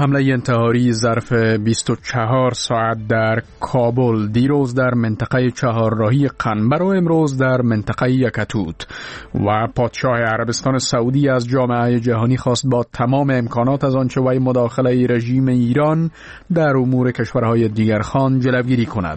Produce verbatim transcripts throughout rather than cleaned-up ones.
حمله انتحاری ظرف بیست و چهار ساعت در کابل، دیروز در منطقه چهارراهی قنبر و امروز در منطقه یکتوت، و پادشاه عربستان سعودی از جامعه جهانی خواست با تمام امکانات از آنچه وی مداخله رژیم ایران در امور کشورهای دیگر خواند جلوگیری کند.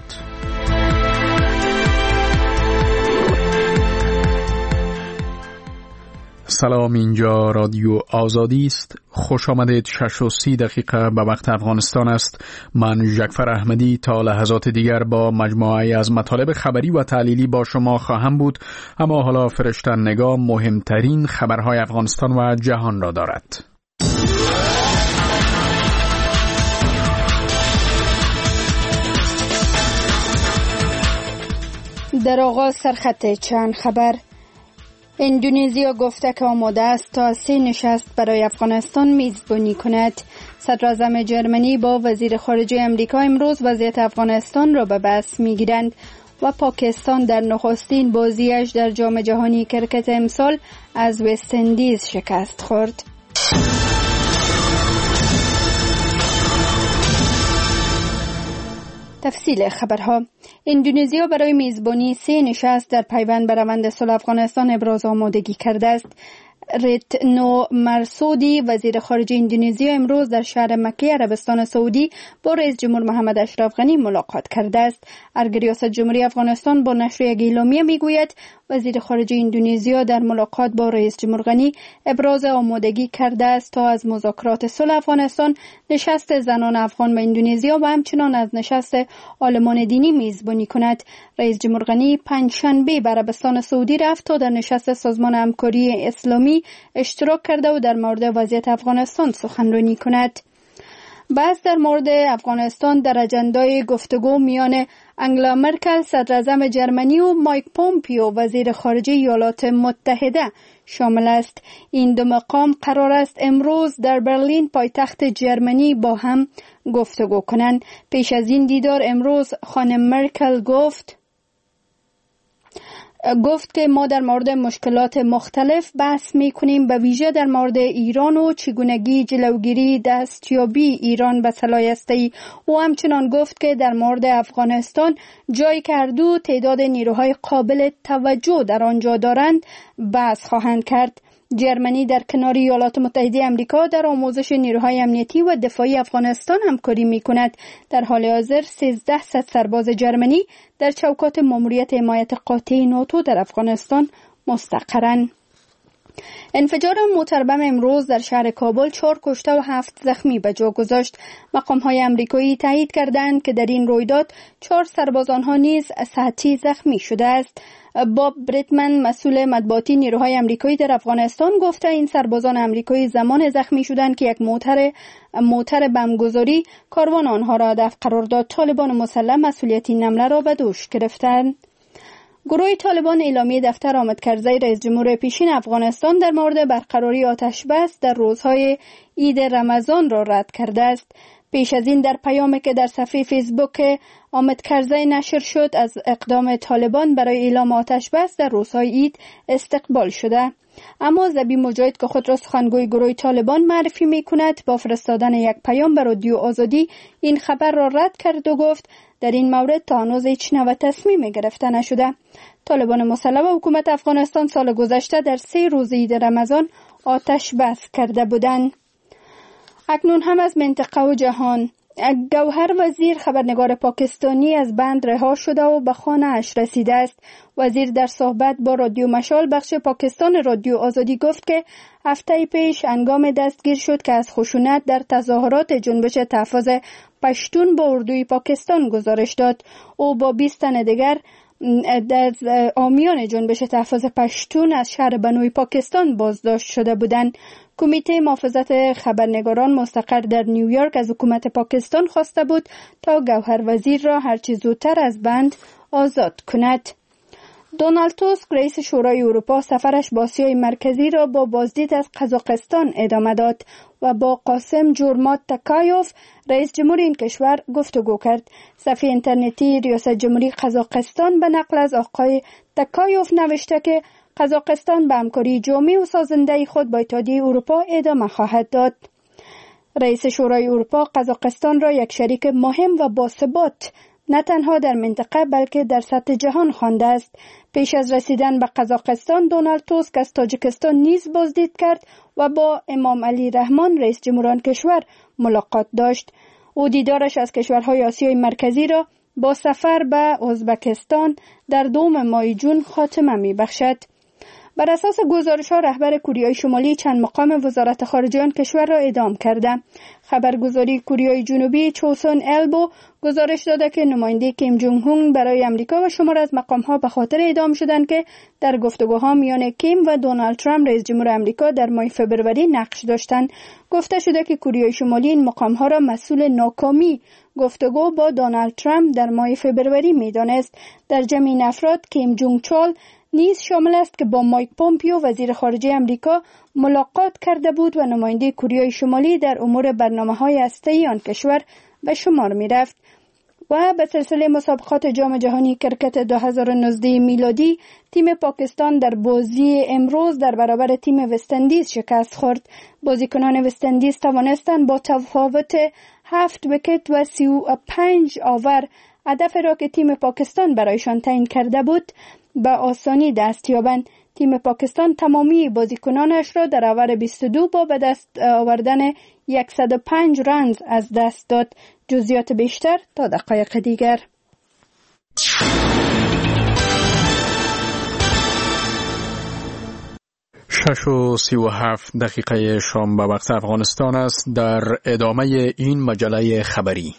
سلام، اینجا رادیو آزادی است. خوش آمدید. شش و سی دقیقه به وقت افغانستان است. من جعفر احمدی تا لحظات دیگر با مجموعه از مطالب خبری و تحلیلی با شما خواهم بود، اما حالا فرشته نگاه مهمترین خبرهای افغانستان و جهان را دارد. در آغاز سرخط چند خبر. اندونزیا گفته که آماده است تا سه نشست برای افغانستان میزبانی کند. صدراعظم جرمنی با وزیر خارجه امریکا امروز وضعیت افغانستان را به بحث میگیرند و پاکستان در نخستین بازیش در جام جهانی کرکت امسال از وست اندیز شکست خورد. تفصیل خبرها. اندونزیا برای میزبانی سه نشست در پیوند به روند صلح افغانستان ابراز آمادگی کرده است. رتنو مرسودی وزیر خارجه اندونزیا امروز در شهر مکه عربستان سعودی با رئیس جمهور محمد اشرف غنی ملاقات کرده است. ارگ ریاست جمهوری افغانستان با نشر یک اعلامیه میگوید وزیر خارجه اندونزیا در ملاقات با رئیس جمهور غنی ابراز آمادگی کرده است تا از مذاکرات صلح افغانستان، نشست زنان افغان به اندونزیا و همچنان از نشست عالمان دینی میزبانی کند. رئیس جمهور غنی پنجشنبه به عربستان سعودی رفت تا در نشست سازمان همکاری اسلامی اشتراک کرده و در مورد وضعیت افغانستان سخنرانی کند. بحث در مورد افغانستان در اجندای گفتگو میان انگلا مرکل صدراعظم جرمنی و مایک پومپیو وزیر خارجه ایالات متحده شامل است. این دو مقام قرار است امروز در برلین پایتخت جرمنی با هم گفتگو کنند. پیش از این دیدار امروز خانم مرکل گفت گفت که ما در مورد مشکلات مختلف بحث می‌کنیم، به ویژه در مورد ایران و چگونگی جلوگیری دستیابی ایران به سلاح‌هسته‌ای. او همچنان گفت که در مورد افغانستان، جایی که هر دو تعداد نیروهای قابل توجه در آنجا دارند، بحث خواهند کرد. جرمنی در کنار ایالات متحده آمریکا در آموزش نیروهای امنیتی و دفاعی افغانستان همکاری می‌کند. در حال حاضر سیزده صد سرباز جرمنی در چوکات ماموریت حمایت قاطع ناتو در افغانستان مستقرند. انفجار موتر بم امروز در شهر کابل چهار کشته و هفت زخمی به جا گذاشت. مقام‌های آمریکایی تایید کردند که در این رویداد چهار سرباز آنها نیز سطحی زخمی شده است. باب بریتمن مسئول مطبوعاتی نیروهای آمریکایی در افغانستان گفته این سربازان آمریکایی زمان زخمی شدند که یک موتر موتر بمبگذاری کاروان آنها را هدف قرار داد. طالبان مسلح مسئولیت این حمله را به دوش گرفتند. گروه طالبان اعلامیه دفتر آمد کرزی رئیس جمهور پیشین افغانستان در مورد برقراری آتش بس در روزهای عید رمضان را رد کرده است. پیش از این در پیامی که در صفحه فیسبوک آمد کرزی نشر شد از اقدام طالبان برای اعلام آتش بس در روزهای عید استقبال شده، اما ذبیح مجاهد که خود را سخنگوی گروه طالبان معرفی می کند با فرستادن یک پیام به رادیو آزادی این خبر را رد کرد و گفت در این مورد تا هنوز هیچ نوع تصمیم گرفته نشده. طالبان مسلح و حکومت افغانستان سال گذشته در سه روز عید رمضان آتش بس کرده بودند. اکنون هم از منطقه و جهان. گوهر وزیر خبرنگار پاکستانی از بند رها شده و به خانه اش رسیده است. وزیر در صحبت با رادیو مشال بخش پاکستان رادیو آزادی گفت که هفته پیش هنگام دستگیر شد که از خشونت در تظاهرات جنبش تحفظ پشتون با اردوی پاکستان گزارش داد. او با بیست تن دیگر در حامیان جنبش تحفظ پشتون از شهر بنوی پاکستان بازداشت شده بودند. کمیته محافظت خبرنگاران مستقر در نیویورک از حکومت پاکستان خواسته بود تا گوهر وزیر را هرچه زودتر از بند آزاد کند. دونالد توسک رئیس شورای اروپا سفرش به آسیای مرکزی را با بازدید از قزاقستان ادامه داد و با قاسم جورمات تکایوف رئیس جمهور این کشور گفتگو کرد. صفحه اینترنتی ریاست جمهوری قزاقستان به نقل از آقای تکایوف نوشته که قزاقستان به همکاری جامع و سازنده خود با اتحادیه اروپا ادامه خواهد داد. رئیس شورای اروپا قزاقستان را یک شریک مهم و باثبات نه تنها در منطقه بلکه در سطح جهان خوانده است. پیش از رسیدن به قزاقستان، دونالد توسک از تاجیکستان نیز بازدید کرد و با امام علی رحمان رئیس جمهوران کشور ملاقات داشت. او دیدارش از کشورهای آسیای مرکزی را با سفر به ازبکستان در دوم ماه جون خاتمه می بخشد. بر اساس گزارش‌ها رهبر کوریای شمالی چند مقام وزارت خارجه آن کشور را اعدام کرده. خبرگزاری کوریای جنوبی چوسون البو گزارش داده که نماینده کیم جونگ هون برای امریکا و شمار از مقام‌ها به خاطر اعدام شدند که در گفتگوها میان کیم و دونالد ترامپ رئیس جمهور امریکا در ماه فوریه نقش داشتند. گفته شده که کوریای شمالی این مقام‌ها را مسئول ناکامی گفتگو با دونالد ترامپ در ماه فوریه می‌دانست. در جمع این افراد کیم جونگ چول نیز شامل است که با مایک پومپیو وزیر خارجه امریکا ملاقات کرده بود و نماینده کوریای شمالی در امور برنامه‌های هسته‌ای آن کشور به شمار می‌رفت. و به سلسله مسابقات جام جهانی کرکت دو هزار و نوزده میلادی تیم پاکستان در بازی امروز در برابر تیم وست‌اندیز شکست خورد. بازیکنان وست‌اندیز توانستند با تفاوت هفت ویکت و سی و پنج آور هدف را که تیم پاکستان برایشان تعیین کرده بود به آسانی دست یابند. تیم پاکستان تمامی بازیکنانش را در اوور بیست و دو با به دست آوردن صد و پنج رنز از دست داد. جزئیات بیشتر تا دقایق دیگر. شش و سی و هفت دقیقه شام به وقت افغانستان است. در ادامه این مجله خبری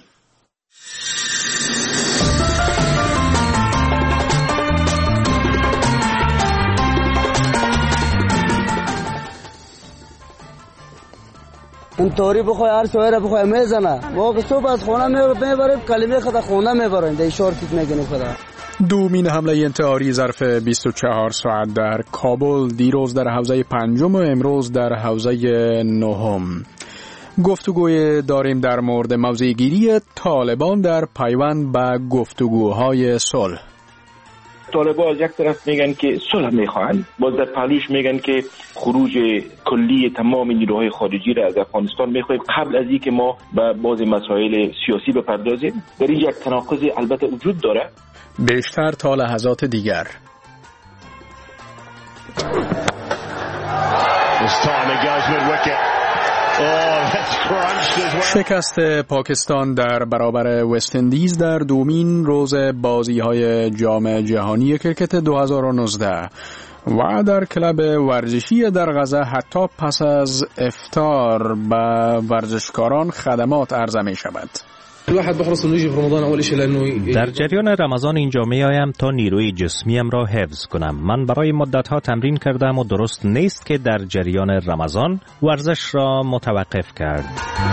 اینطوری بخوای هر شوهر بخوای میزنه واقعا صبح از خونه میبریم کلمه خدا خونه میبریم در شورتیت میگنیم خدا. دومین حمله انتحاری ظرف بیست و چهار ساعت در کابل، دیروز در حوزه پنجم و امروز در حوزه نهم. گفتگوی داریم در مورد موضع‌گیری طالبان در پیوند به گفتگوهای صلح. طالبان از یک طرف میگن که صلح میخواهند، باز در پهلوش میگن که خروج کلی تمام نیروهای خارجی را از افغانستان میخواهیم قبل از اینکه ما به بعض مسائل سیاسی بپردازیم. در این یک تناقض البته وجود داره. بیشتر تا لحظات دیگر. شکست پاکستان در برابر وست اندیز در دومین روز بازی‌های جام جهانی کرکت دو هزار و نوزده و در کلب ورزشی در غزه حتی پس از افطار به ورزشکاران خدمات عرضه می شود. در جریان رمضان اینجا می آیم تا نیروی جسمیم را حفظ کنم. من برای مدتها تمرین کردم و درست نیست که در جریان رمضان ورزش را متوقف کرد.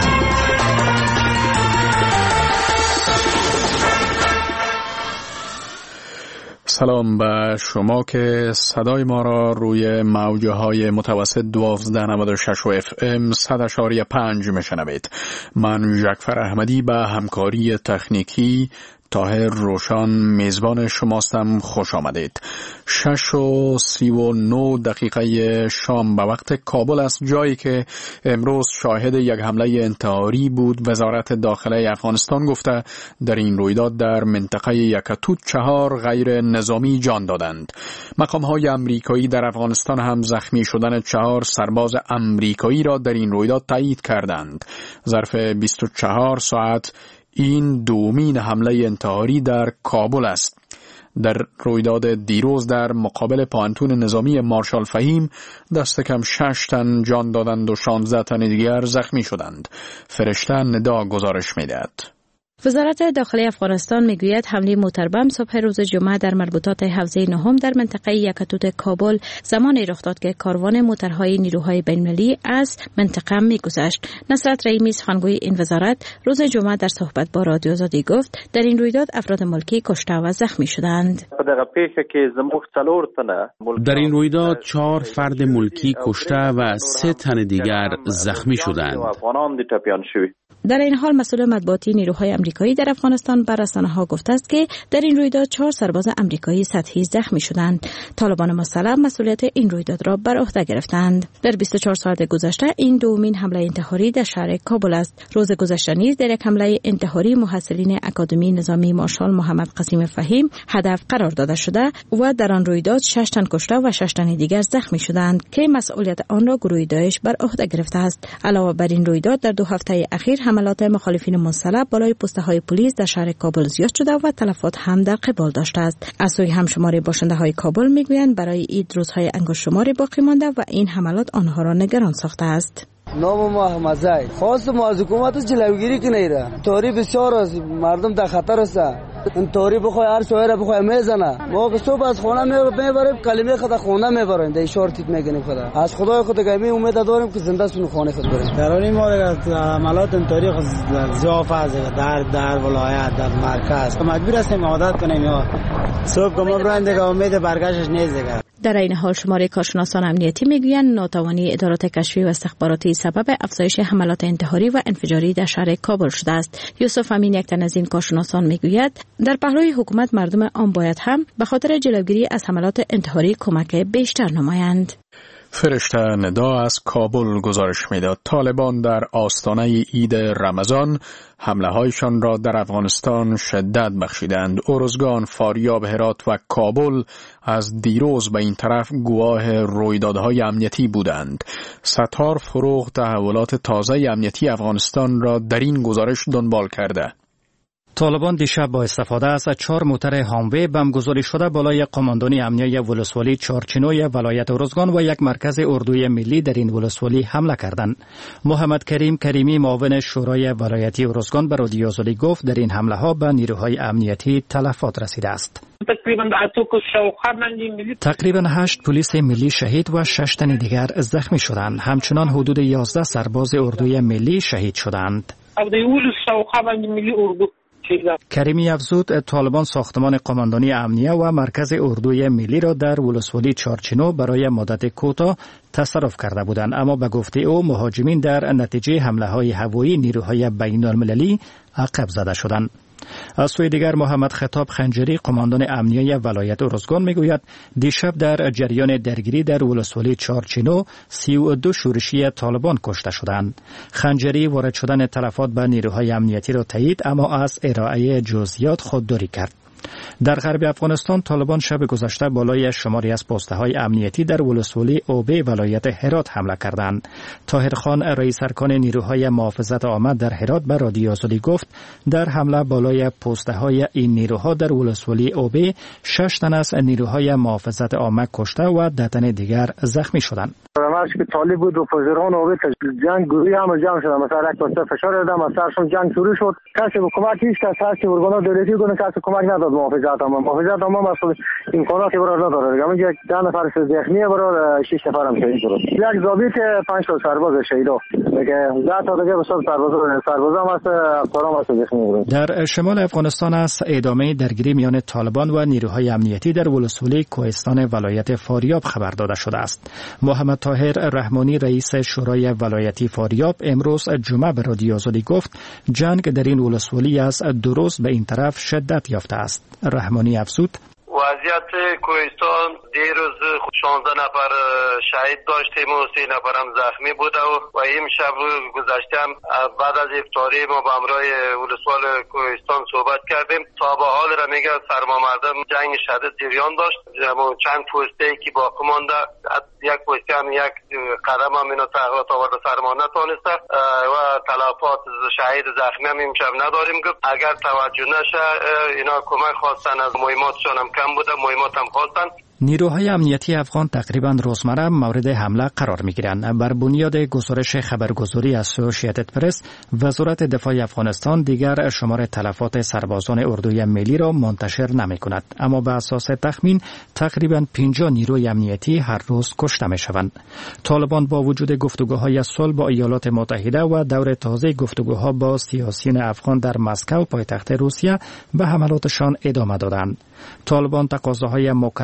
سلام به شما که صدای ما را روی موجه های متوسط دوازده نود و شش و اف ام صد اشاری پنج میشنوید. من جعفر احمدی به همکاری تکنیکی طاهر روشان میزبان شماستم. خوش آمدید. شش و سی و نو دقیقه شام به وقت کابل است، جایی که امروز شاهد یک حمله انتحاری بود. وزارت داخله افغانستان گفته در این رویداد در منطقه یکتوت چهار غیر نظامی جان دادند. مقام‌های امریکایی در افغانستان هم زخمی شدن چهار سرباز امریکایی را در این رویداد تایید کردند. ظرف بیست و چهار ساعت این دومین حمله انتحاری در کابل است. در رویداد دیروز در مقابل پانتون نظامی مارشال فهیم دست کم شش تن جان دادند و شانزده تن دیگر زخمی شدند. فرشته ندا گزارش می‌دهد. وزارت داخلی افغانستان میگوید حمله موتربم صبح روز جمعه در مربوطات حوزه نهم در منطقه یکتوت کابل زمانی رخ داد که کاروان موترهای نیروهای بین‌المللی از منطقه میگذشت. نصرت رحیمی سخنگوی این وزارت روز جمعه در صحبت با رادیو آزادی گفت در این رویداد افراد ملکی کشته و زخمی شدند. در این رویداد چهار فرد ملکی کشته و سه تن دیگر زخمی شدند. در این حال مسئول مطبوعاتی نیروهای آمریکایی در افغانستان بر رسانه‌ها گفته است که در این رویداد چهار سرباز آمریکایی سطحی زخمی شدند. طالبان مسلح مسئولیت این رویداد را بر عهده گرفتند. در بیست و چهار ساعت گذشته این دومین حمله انتحاری در شهر کابل است. روز گذشته نیز در یک حمله انتحاری محصلین اکادمی نظامی مارشال محمد قاسم فهیم هدف قرار داده شده و در آن رویداد شش تن کشته و شش تن دیگر زخمی شدند که مسئولیت آن را گروه داعش بر عهده گرفته است. علاوه بر این رویداد در دو هفته اخیر حملات مخالفین مسلح بالای پست‌های پلیس در شهر کابل زیاد شده و تلفات هم در قبال داشته است. از سوی همشمار باشنده‌های کابل میگویند برای عید روزهای انگشت شماری باقی مانده و این حملات آنها را نگران ساخته است. نام ما احمدزای خواست ما از حکومت جلوگیری کنه را طوری بسیار است، مردم در خطر است. این طوری بخوای هر شوهر بخوای میزنه، ما که صبح از خونه میبریم کلمه خدا خونه میبریم، در شورتیت میگنیم. خدا از خدای خود گمی امید داریم که زنده سون خانه خود بریم. در این مورد عملات این طوری زیاف از در در ولایت در مرکز مجبور هستیم عادت کنیم یا صبح که ما برایم دیگه امید برگشتش نیست دیگه. در این حال شماره کارشناسان امنیتی میگویند ناتوانی ادارات کشفی و استخباراتی سبب افزایش حملات انتحاری و انفجاری در شهر کابل شده است. یوسف امین یک تن از این کارشناسان میگوید در پهلوی حکومت مردم آن باید هم به خاطر جلوگیری از حملات انتحاری کمک بیشتر نمایند. فرشته ندا از کابل گزارش میداد طالبان در آستانه عید رمضان حمله هایشان را در افغانستان شدت بخشیدند. ارزگان، فاریاب، هرات و کابل از دیروز به این طرف گواه رویدادهای امنیتی بودند. ستار فروغ تحولات تازه امنیتی افغانستان را در این گزارش دنبال کرده. طالبان دیشب با استفاده از چهار موتر هاموی بمبگذاری شده بالای قماندانی امنیه ولسوالی چارچینوی ولایت ارزگان و یک مرکز اردوی ملی در این ولسوالی حمله کردند. محمد کریم کریمی معاون شورای ولایتی ارزگان به رادیو آزادی گفت در این حمله ها به نیروهای امنیتی تلفات رسیده است. تقریبا هشت پلیس ملی شهید و شش تن دیگر زخمی شدند. همچنان حدود یازده سرباز اردوی ملی شهید شدند. کریمی افزود طالبان ساختمان قماندانی امنیه و مرکز اردوی ملی را در ولسوالی چارچینو برای مدت کوتاه تصرف کرده بودند، اما به گفته او مهاجمین در نتیجه حمله های هوایی نیروهای بین المللی عقب زده شدند. از سوی دیگر محمد خطاب خنجری قماندان امنیه ولایت ارزگان میگوید دیشب در جریان درگیری در ولسوالی چارچینو سی و دو شورشی طالبان کشته شدند. خنجری وارد شدن تلفات به نیروهای امنیتی را تایید اما از ارائه جزئیات خودداری کرد. در غرب افغانستان طالبان شب گذشته بالای شماری از پست‌های امنیتی در ولسوالی اوبه ولایت هرات حمله کردند. طاهر خان رئیس ارکان نیروهای محافظت عامه در هرات به رادیو آزادی گفت در حمله بالای پست‌های این نیروها در ولسوالی اوبه شش تن از نیروهای محافظت عامه کشته و ده تن دیگر زخمی شدند. همش که طالب بود و پزران اوبه جنگ گروهی هم جمع شدن، مثلا یک پاسه فشار دادم از سرشون جنگ شروع شد. کسی کمک هیچ کس هست که ارگان‌ها دولتی کنه کسی کمک نداد. محافظت عامه محافظت عامه مسئول امکاناتی برای نداره. همین یک ده نفر زخمیه برای شش نفر هم شهید شد. یک ضابط پنج تا سرباز شهید شد. دیگه ده تا دیگه به سرباز سرباز هم است افسران است زخمی بود. در شمال افغانستان است ادامه درگیری میان طالبان و نیروهای امنیتی در ولسوالی کوهستان ولایت فاریاب خبر داده شده است. محمد طاهر رحمانی رئیس شورای ولایتی فاریاب امروز جمعه به رادیو آزادی گفت جنگ در این ولسوالی از دو روز به این طرف شدت یافته است. رحمانی افزود وضعیت کوهستان دیروز شانزده نفر شهید داشتیم و سه نفر هم زخمی بوده و این شب گذشته هم بعد از افطاری ما با همراه ولسوال کوهستان صحبت کردیم. تا به حال را میگه سرما مردم جنگ شدید جریان داشت. چند پسته ای که باقی مانده یک پسته هم یک قدم هم اینا تغییرات آورده سرما نتونسته و تلفات شهید زخمی هم امشب نداریم. گفت اگر توجه نشه اینا کمک خواستن از مهماتشان هم کم بوده، مهمات هم خواستن. نیروهای امنیتی افغان تقریبا روزمره مورد حمله قرار میگیرند. بر بنیاد گزارش خبرگزاری اسوسییتد پرس، وزارت دفاع افغانستان دیگر شمار تلفات سربازان اردوی ملی را منتشر نمی کند، اما به اساس تخمین تقریبا پنجاه نیروی امنیتی هر روز کشته می شوند. طالبان با وجود گفتگوهای صلح با ایالات متحده و دور تازه گفتگوها با سیاسیون افغان در مسکو پایتخت روسیه به حملاتشان ادامه دادند. طالبان تقاضاهای مکرر برای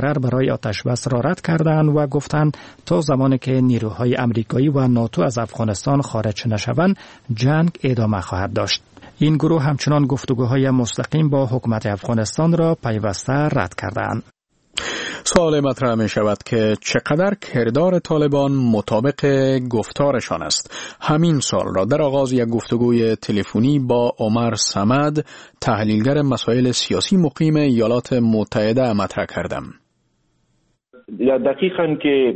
های آتش بس را رد کردند و گفتند تا زمانی که نیروهای امریکایی و ناتو از افغانستان خارج نشوند جنگ ادامه خواهد داشت. این گروه همچنان گفتگوهای مستقیم با حکومت افغانستان را پیوسته رد کردند. سوال مطرح می شود که چقدر کردار طالبان مطابق گفتارشان است. همین سال را در آغاز یک گفتگوی تلفنی با عمر صمد، تحلیلگر مسائل سیاسی مقیم ایالات متحده مطرح کردم. دقیقاً که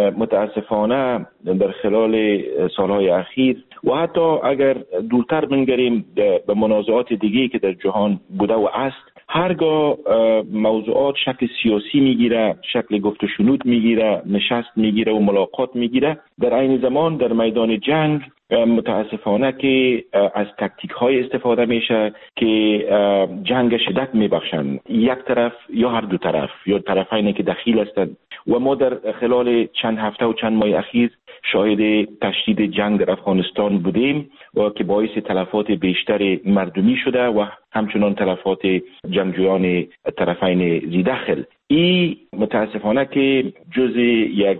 متاسفانه در خلال سالهای اخیر و حتی اگر دورتر بنگریم به منازعات دیگه‌ای که در جهان بوده و است، هرگاه موضوعات شکل سیاسی میگیره، شکل گفت و شنود میگیره، نشست میگیره و ملاقات میگیره، در عین زمان در میدان جنگ متاسفانه که از تکتیک های استفاده میشه که جنگ شدت میبخشن، یک طرف یا هر دو طرف یا طرفینی که دخیل هستند. و ما در خلال چند هفته و چند ماه اخیر شاهد تشدید جنگ در افغانستان بودیم و که باعث تلفات بیشتر مردمی شده و همچنان تلفات جنگجویان طرفین زیداخل. این متاسفانه که جز یک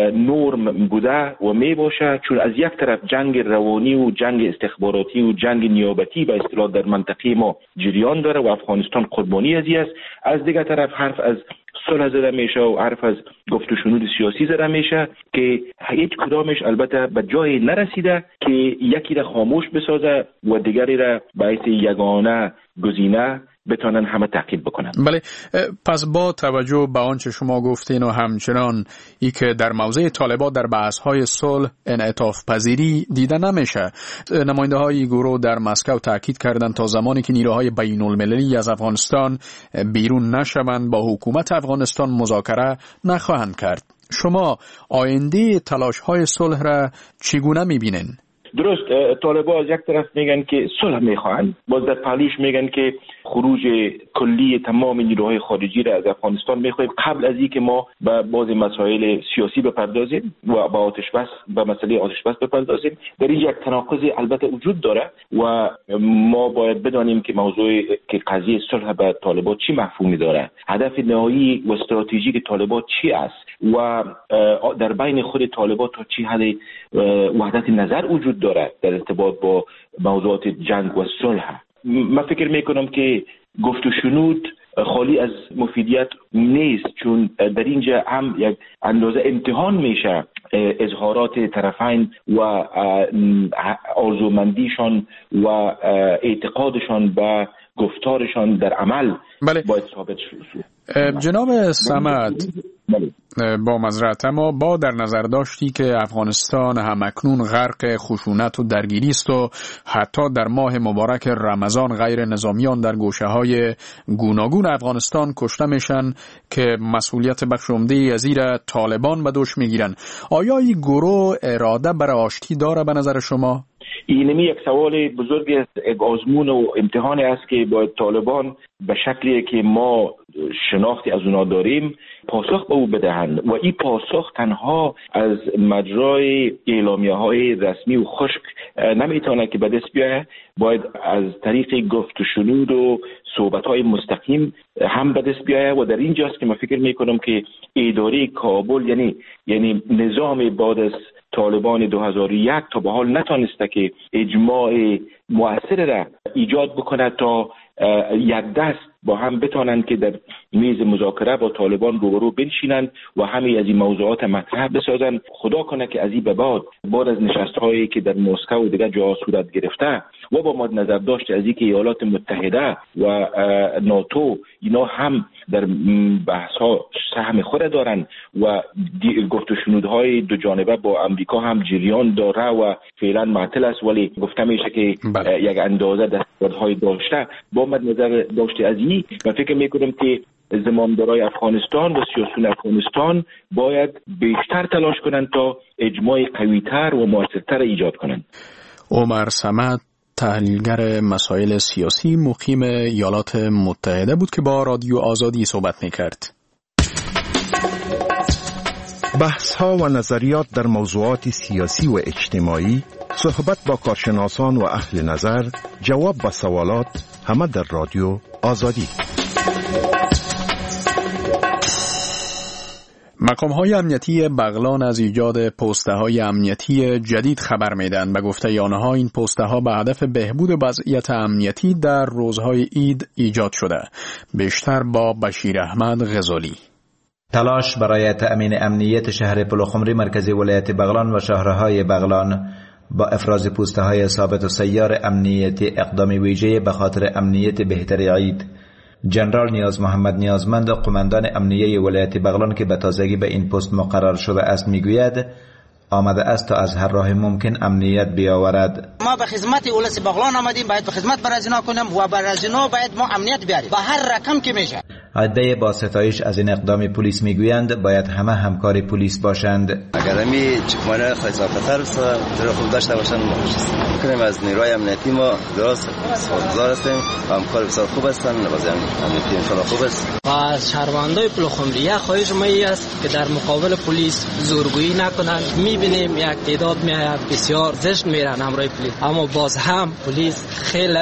نورم بوده و می باشه، چون از یک طرف جنگ روانی و جنگ استخباراتی و جنگ نیابتی به اصطلاح در منطقه ما جریان داره و افغانستان قربانی ازی است. از دیگر طرف حرف از صلح زده میشه و حرف از گفت و شنود سیاسی زده میشه که هیچ کدامش البته به جای نرسیده که یکی را خاموش بسازه و دیگری را باعث یگانه گزینه بتونن همه تعقیب بکنن. بله، پس با توجه به آنچه شما گفتین و همچنان ای که در موضع طالبان در بحث‌های صلح انعطاف پذیری دیده نمیشه، نماینده های گروه در مسکو تاکید کردند تا زمانی که نیروهای بین المللی از افغانستان بیرون نشوند با حکومت افغانستان مذاکره نخواهند کرد. شما آینده تلاش‌های صلح را چگونه می‌بینین؟ درست، طالبان از یک طرف میگن که صلح میخوان، باز در پهلوش میگن که خروج کلی تمام نیروهای خارجی را از افغانستان میخوایم قبل از اینکه ما به بعضی مسائل سیاسی بپردازیم و با آتش بس به مسئله آتش بس بپردازیم. در این یک تناقض البته وجود داره و ما باید بدانیم که موضوع که قضیه صلح به طالبان چی مفهومی داره، هدف نهایی و استراتژیک طالبان چی است و در بین خود طالبان تا چی حد وحدت نظر وجود داره در ارتباط با موضوعات جنگ و صلح. من فکر میکنم که گفت و شنود خالی از مفیدیت نیست، چون در اینجا هم یک اندازه امتحان میشه اظهارات طرفین و آرزومندیشان و اعتقادشان به گفتارشان در عمل بله. باید ثابت شد. جناب صمد، با معذرت اما با در نظر داشتی که افغانستان همکنون غرق خشونت و درگیری است و حتی در ماه مبارک رمضان غیر نظامیان در گوشه‌های گوناگون افغانستان کشته میشن که مسئولیت بخش عمده از این را طالبان به دوش میگیرن، آیا این گروه اراده برای آشتی داره به نظر شما؟ اینمی یک سوال بزرگی است، یک آزمون و امتحانی است که باید طالبان به شکلی که ما شناختی از اونا داریم پاسخ به او بدهند و این پاسخ تنها از مجرای اعلامیه های رسمی و خشک نمیتونه که به دست بیاید، باید از طریق گفت و شنود و صحبت های مستقیم هم به دست بیاید و در اینجاست که من فکر میکنم که اداره کابل یعنی یعنی نظام بعد از طالبان دو هزار و یک تا به حال نتونسته که اجماع مؤثر را ایجاد بکنه تا یک دست با هم بتونن که در میز مذاکره با طالبان روبرو بنشینن و همه از این موضوعات مطرح بسازن. خدا کنه که از این به بعد بعد از نشست‌هایی که در مسکو و دیگر جاها صورت گرفته و با مد نظر داشت از اینکه ایالات متحده و ناتو اینا هم در بحث‌ها سهم خود دارن و گفت و شنودهای دو جانبه با امریکا هم جریان داره و فعلا معطل است، ولی گفته میشه که بله. یک اندازه دستاوردهای داشته. با مد نظر داشت از این من فکر میکنم که زمامدارای افغانستان و سیاسیون افغانستان باید بیشتر تلاش کنند تا اجماع قوی‌تر و موثرتر ایجاد کنند. عمر صمد، تحلیلگر مسائل سیاسی مقیم ایالات متحده بود که با رادیو آزادی صحبت میکرد. بحث ها و نظریات در موضوعات سیاسی و اجتماعی، صحبت با کارشناسان و اهل نظر، جواب به سوالات، همه در رادیو آزادی. مقام‌های امنیتی بغلان از ایجاد پسته‌های امنیتی جدید خبر میدن. به گفته آنها این پسته‌ها به هدف بهبود وضعیت امنیتی در روزهای عید ایجاد شده. بیشتر با بشیر احمد غزالی. تلاش برای تأمین امنیت شهر پلخمری مرکزی ولایت بغلان و شهرهای بغلان با افراز پوسته‌های ثابت و سیار امنیتی اقدام ویژه به خاطر امنیت بهتر عید. جنرال نیاز محمد نیازمند قماندان امنیه ولایت بغلان که به تازگی به این پست مقرر شده است میگوید آمده است تا از هر راه ممکن امنیت بیاورد. ما به خدمت اولس بغلان آمدیم، باید به خدمت برازینا کنیم و برازینا باید ما امنیت بیاریم با هر رقم که میشه. عده با ستایش از این اقدام پلیس میگویند باید همه همکار پلیس باشند. اگر می چکمانه خیزافتر در خود داشته باشند کنیم از نیروی امنیتی ما درست سپاسگزار هستیم. همکار بسیار خوب هستند، وضع امنیتی انشالله خوب است. از شهروندای پلخمری خواهش ما است که در مقابل پلیس زورگویی نکنند. میبینیم یک تعداد میآید بسیار زشت میرن همراه پلیس، اما باز هم پلیس خیلی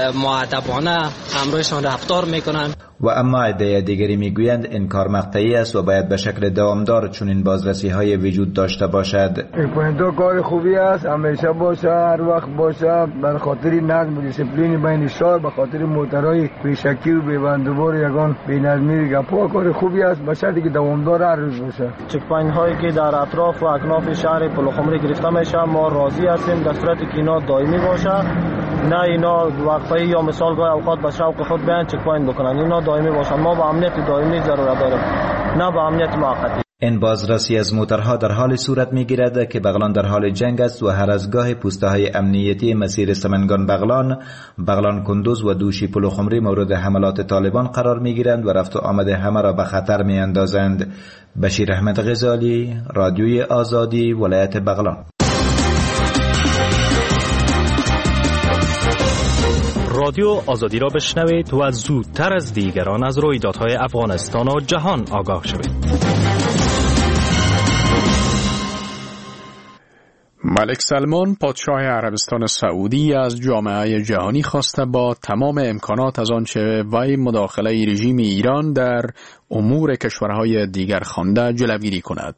مؤدبانه همراهشان رفتار میکنن. و اما عده دیگری میگویند این کار مقطعی است و باید به شکل دوامدار چنین بازرسی های وجود داشته باشد. این دو کار خوبی است، همیشه باشه، هر وقت باشه، به خاطر نظم و دیسیپلین بین شهر، به خاطر موترهای پیشکی و بی‌بندوبار یگان بی‌نظمی گپا کار خوبی است، به شرطی که دوامدار هر روز باشه. چک پوینت هایی که در اطراف و اکناف شهر پلخمری گرفته میشه ما راضی هستیم در صورتی که اینا دائمی باشه، نه اینا وقفه‌ای یا مثال گاه اوقات به شوق خود بیان چک پوینت بکنن، اینا دائمی باشن. ما به امنیت دائمی ضرورت داریم، نه به امنیت موقتی. این بازرسی از موترها در حال صورت میگیرد که بغلان در حال جنگ است و هر از گاه پوسته‌های امنیتی مسیر سمنگان بغلان، بغلان کندوز و دوشی پلخمری مورد حملات طالبان قرار میگیرند و رفت و آمد همه را به خطر میاندازند. بشیر احمد غزالی، رادیوی آزادی، ولایت بغلان. رادیو آزادی را بشنوید و زودتر از دیگران از رویدادهای افغانستان و جهان آگاه شوید. ملک سلمان پادشاه عربستان سعودی از جامعه جهانی خواسته با تمام امکانات از آنچه وی مداخله رژیم ایران در امور کشورهای دیگر خوانده جلوگیری کند.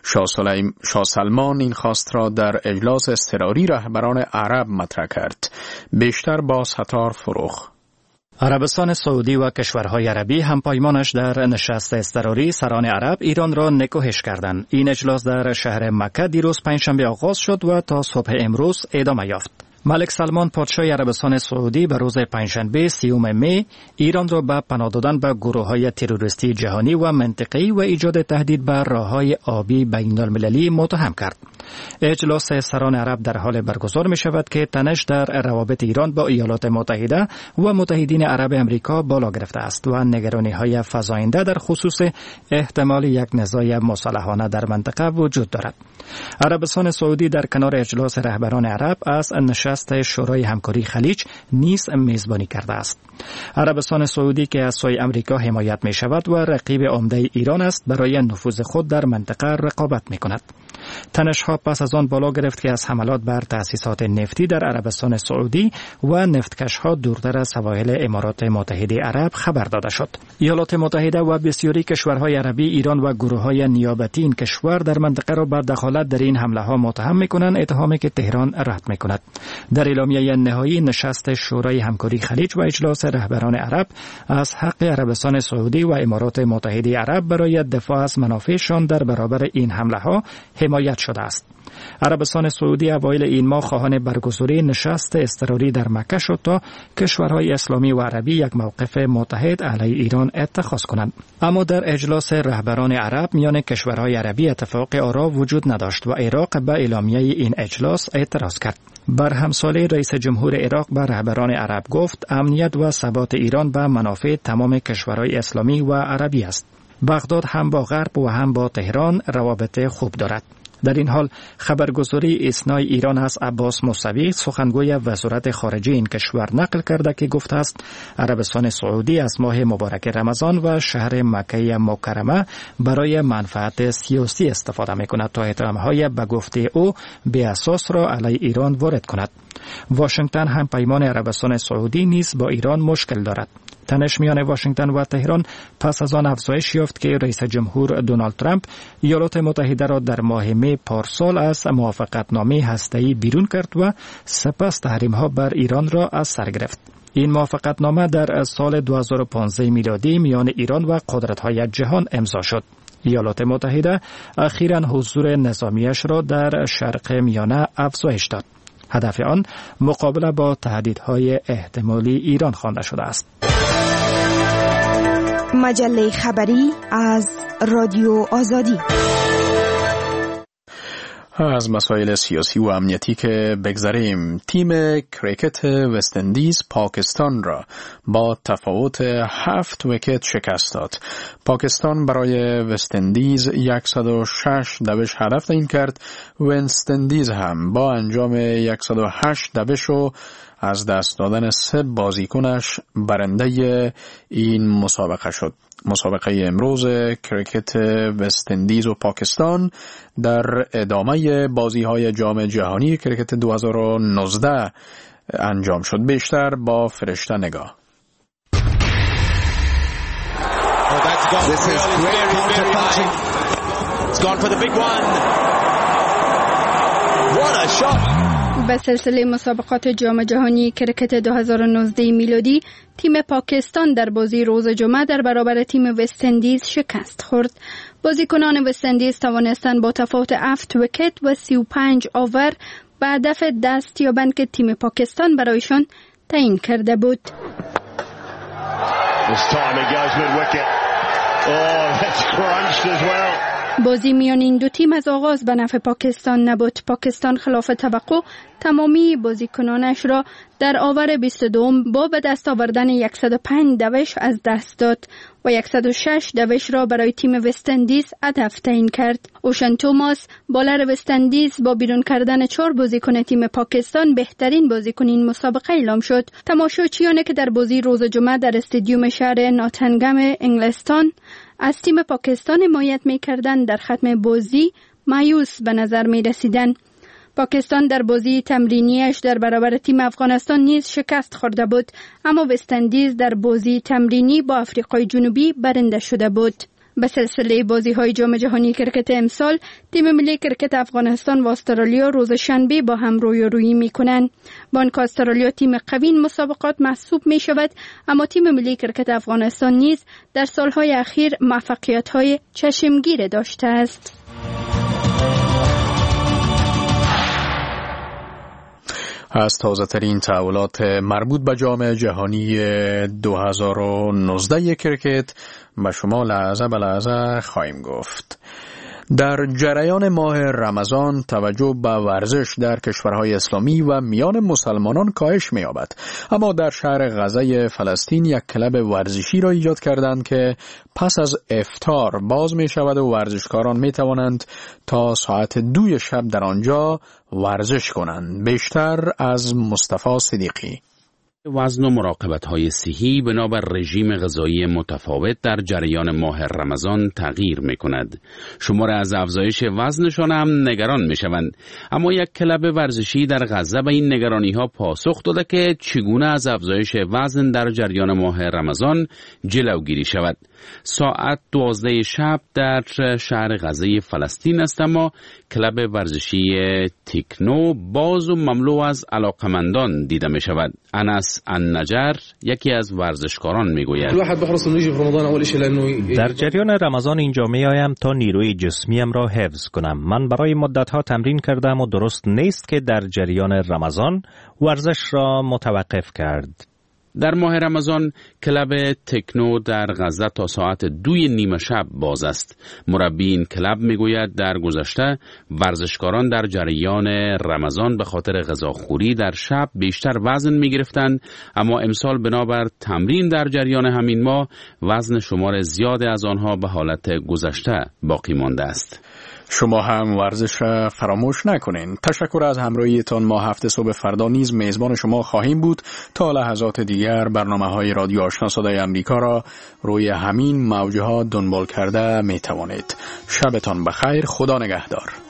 شاه سلمان این خواست را در اجلاس اضطراری رهبران عرب مطرح کرد. بیشتر با ستار فروخ. عربستان سعودی و کشورهای عربی همپایمانش در نشست اضطراری سران عرب ایران را نکوهش کردند. این اجلاس در شهر مکه دیروز پنجشنبه آغاز شد و تا صبح امروز ادامه یافت. ملک سلمان پادشاه عربستان سعودی به روز پنجشنبه سیوم می ایران را به پناه دادن به گروه‌های تروریستی جهانی و منطقه‌ای و ایجاد تهدید بر راه‌های آبی بین‌المللی متهم کرد. اجلاس سران عرب در حال برگزار می شود که تنش در روابط ایران با ایالات متحده و متحدین عرب امریکا بالا گرفته است و نگرانی‌های فزاینده در خصوص احتمال یک نزاع مصالحانه در منطقه وجود دارد. عربستان سعودی در کنار اجلاس رهبران عرب از نشست شورای همکاری خلیج نیز میزبانی کرده است. عربستان سعودی که از سوی امریکا حمایت می شود و رقیب عمده ایران است برای نفوذ خود در منطقه رقابت می کند. تنش‌ها پس از آن بالا گرفت که از حملات بر تأسیسات نفتی در عربستان سعودی و نفتکش‌ها دورتر از سواحل امارات متحده عرب خبر داده شد. ایالات متحده و بسیاری کشورهای عربی ایران و گروه‌های نیابتی این کشور در منطقه را به دخالت در این حمله‌ها متهم می‌کنند، اتهامی که تهران رد می‌کند. در اعلامیه نهایی نشست شورای همکاری خلیج و اجلاس رهبران عرب از حق عربستان سعودی و امارات متحده عرب برای دفاع از منافعشان در برابر این حمله‌ها حمایت شده است. عربستان سعودی اوایل این ماه خواهان برگزاری نشست اضطراری در مکه شد تا کشورهای اسلامی و عربی یک موقف متحد علیه ایران اتخاذ کنند. اما در اجلاس رهبران عرب میان کشورهای عربی اتفاق آرا وجود نداشت و عراق به اعلامیه این اجلاس اعتراض کرد. بر همساله رئیس جمهور عراق به رهبران عرب گفت امنیت و ثبات ایران به منافع تمام کشورهای اسلامی و عربی است. بغداد هم با غرب و هم با تهران روابط خوب دارد. در این حال خبرگزاری اسنای ایران از عباس موسوی سخنگوی وزارت خارجه این کشور نقل کرده که گفته است عربستان سعودی از ماه مبارک رمضان و شهر مکه مکرمه برای منفعت سیاسی استفاده می‌کند تا اتهام‌های به گفته او بی اساس را علیه ایران وارد کند. واشنگتن هم پیمان عربستان سعودی نیز با ایران مشکل دارد. تنش میان واشنگتن و تهران پس از آن افزایش یافت که رئیس جمهور دونالد ترامپ ایالات متحده را در ماه می پارسال از موافقتنامه هسته‌ای بیرون کرد و سپس تحریم‌ها بر ایران را از سر گرفت. این موافقتنامه در سال دو هزار و پانزده میلادی میان ایران و قدرت‌های جهان امضا شد. ایالات متحده اخیراً حضور نظامیش را در شرق میانه افزایش داد. هدف آن مقابله با تهدیدهای احتمالی ایران خوانده شده است. مجله خبری از رادیو آزادی. از مسائل سیاسی و امنیتی که بگذریم، تیم کریکت وست اندیز پاکستان را با تفاوت هفت ویکت شکست داد. پاکستان برای وست اندیز صد و شش دوش هدف تعیین کرد. وست اندیز هم با انجام صد و هشت دوش و از دست دادن سه بازیکنش برنده این مسابقه شد. مسابقه امروز کریکت وست اندیز و پاکستان در ادامه بازی‌های جام جهانی کریکت دو هزار و نوزده انجام شد. بیشتر با فرشته نگاه. به سلسله مسابقات جام جهانی کرکت دو هزار و نوزده میلادی تیم پاکستان در بازی روز جمعه در برابر تیم وست اندیز شکست خورد. بازیکنان وست اندیز توانستند با تفاوت هفت ویکت و سی و پنج آور به هدف دست یابند که تیم پاکستان برایشان تعیین کرده بود. بازی میان این دو تیم از آغاز به نفع پاکستان نبود. پاکستان خلاف توقع تمامی بازیکنانش را در آور بیست و دو با به دست آوردن صد و پنج دوش از دست داد و صد و شش دوش را برای تیم وست اندیز هدف تعیین کرد. اوشن توماس بالر وست اندیز با بیرون کردن چهار بازیکن تیم پاکستان بهترین بازیکن این مسابقه اعلام شد. تماشاچیانی که در بازی روز جمعه در استادیوم شهر ناتنگم انگلستان از تیم پاکستان حمایت می‌کردند در ختم بازی مایوس به نظر می‌رسیدند. پاکستان در بازی تمرینیش در برابر تیم افغانستان نیز شکست خورده بود، اما وست اندیز در بازی تمرینی با آفریقای جنوبی برنده شده بود. به سلسله بازی‌های جام جهانی کرکت امسال تیم ملی کرکت افغانستان و استرالیا روز شنبه با هم رویارویی می‌کنند. با آنکه استرالیا تیم قوی این مسابقات محسوب می‌شود، اما تیم ملی کرکت افغانستان نیز در سال‌های اخیر موفقیت‌های چشمگیر داشته است. از تازه ترین تحولات مربوط به جام جهانی دو هزار و نوزده کرکت به شما لحظه به لحظه خواهیم گفت. در جریان ماه رمضان توجه به ورزش در کشورهای اسلامی و میان مسلمانان کاهش می‌یابد، اما در شهر غزه فلسطین یک کلب ورزشی را ایجاد کردند که پس از افطار باز می شود و ورزشکاران می توانند تا ساعت دوی شب در آنجا ورزش کنند. بیشتر از مصطفی صدیقی. وزن و مراقبت‌های صحی بنابر رژیم غذایی متفاوت در جریان ماه رمضان تغییر می‌کند. شمار از افزایش وزنشان هم نگران می‌شوند. اما یک کلب ورزشی در غزه به این نگرانی‌ها پاسخ داده که چگونه از افزایش وزن در جریان ماه رمضان جلوگیری شود. ساعت دوازده شب در شهر غزه فلسطین است، اما کلب ورزشی تکنو باز و مملو از علاقمندان دیده می شود. انس النجر یکی از ورزشکاران می گوید در جریان رمضان اینجا می آیم تا نیروی جسمیم را حفظ کنم. من برای مدت ها تمرین کردم و درست نیست که در جریان رمضان ورزش را متوقف کرد. در ماه رمضان کلب تکنو در غزه تا ساعت دوی نیمه شب باز است. مربی این کلب میگوید در گذشته ورزشکاران در جریان رمضان به خاطر غذاخوری در شب بیشتر وزن میگرفتند، اما امسال بنابر تمرین در جریان همین ماه وزن شمار زیاد از آنها به حالت گذشته باقی مانده است. شما هم ورزش را فراموش نکنین. تشکر از همراهیتان. ما هفته صبح فردا نیز میزبان شما خواهیم بود. تا لحظات دیگر برنامه های رادیو آشنا صدای امریکا را روی همین موجها دنبال کرده می توانید. شبتان بخیر. خدا نگهدار.